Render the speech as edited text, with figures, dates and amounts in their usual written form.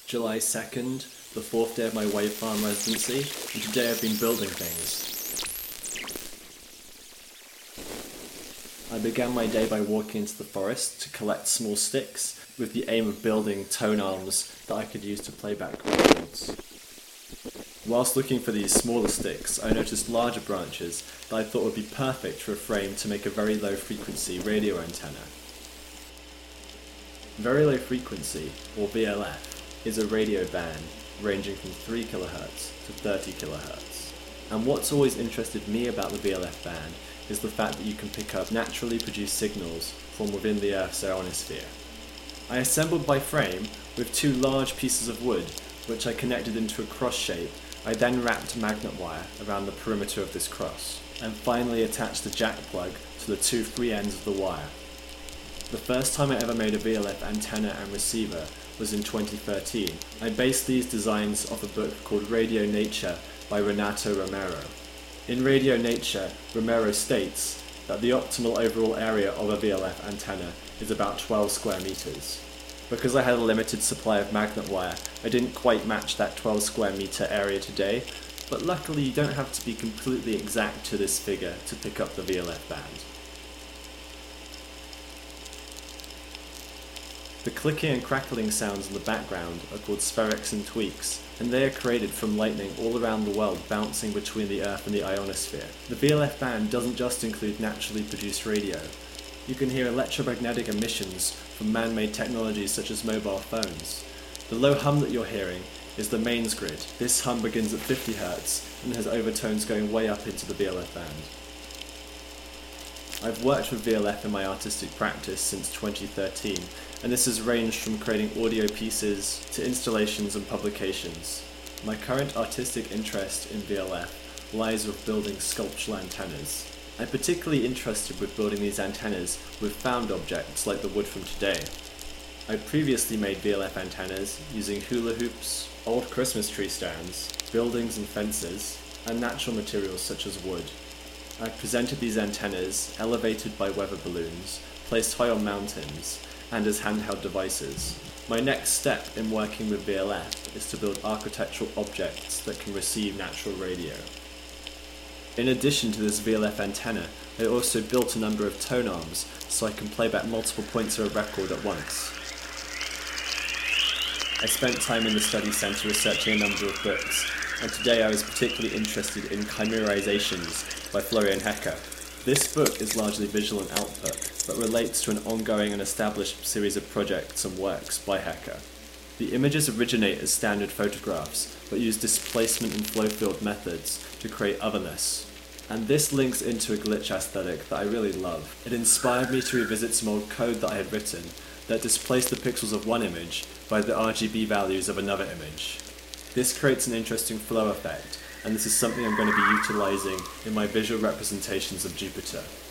July 2nd, the 4th day of my wave farm residency, and today I've been building things. I began my day by walking into the forest to collect small sticks with the aim of building tone arms that I could use to play back records. Whilst looking for these smaller sticks, I noticed larger branches that I thought would be perfect for a frame to make a very low frequency radio antenna. Very low frequency, or VLF, is a radio band ranging from 3 kHz to 30 kHz. And what's always interested me about the VLF band is the fact that you can pick up naturally produced signals from within the Earth's ionosphere. I assembled my frame with 2 large pieces of wood, which I connected into a cross shape. I then wrapped magnet wire around the perimeter of this cross, and finally attached the jack plug to the 2 free ends of the wire. The first time I ever made a VLF antenna and receiver was in 2013. I based these designs off a book called Radio Nature by Renato Romero. In Radio Nature, Romero states that the optimal overall area of a VLF antenna is about 12 square meters. Because I had a limited supply of magnet wire, I didn't quite match that 12 square meter area today, but luckily you don't have to be completely exact to this figure to pick up the VLF band. The clicking and crackling sounds in the background are called spherics and tweaks, and they are created from lightning all around the world bouncing between the Earth and the ionosphere. The VLF band doesn't just include naturally produced radio. You can hear electromagnetic emissions from man-made technologies such as mobile phones. The low hum that you're hearing is the mains grid. This hum begins at 50 Hz and has overtones going way up into the VLF band. I've worked with VLF in my artistic practice since 2013, and this has ranged from creating audio pieces to installations and publications. My current artistic interest in VLF lies with building sculptural antennas. I'm particularly interested with building these antennas with found objects like the wood from today. I previously made VLF antennas using hula hoops, old Christmas tree stands, buildings and fences, and natural materials such as wood. I've presented these antennas elevated by weather balloons, placed high on mountains, and as handheld devices. My next step in working with VLF is to build architectural objects that can receive natural radio. In addition to this VLF antenna, I also built a number of tone arms so I can play back multiple points of a record at once. I spent time in the study centre researching a number of books, and today I was particularly interested in Chimerizations by Florian Hecker. This book is largely visual in output, but relates to an ongoing and established series of projects and works by Hecker. The images originate as standard photographs, but use displacement and flow field methods to create otherness. And this links into a glitch aesthetic that I really love. It inspired me to revisit some old code that I had written that displaced the pixels of one image by the RGB values of another image. This creates an interesting flow effect, and this is something I'm going to be utilizing in my visual representations of Jupiter.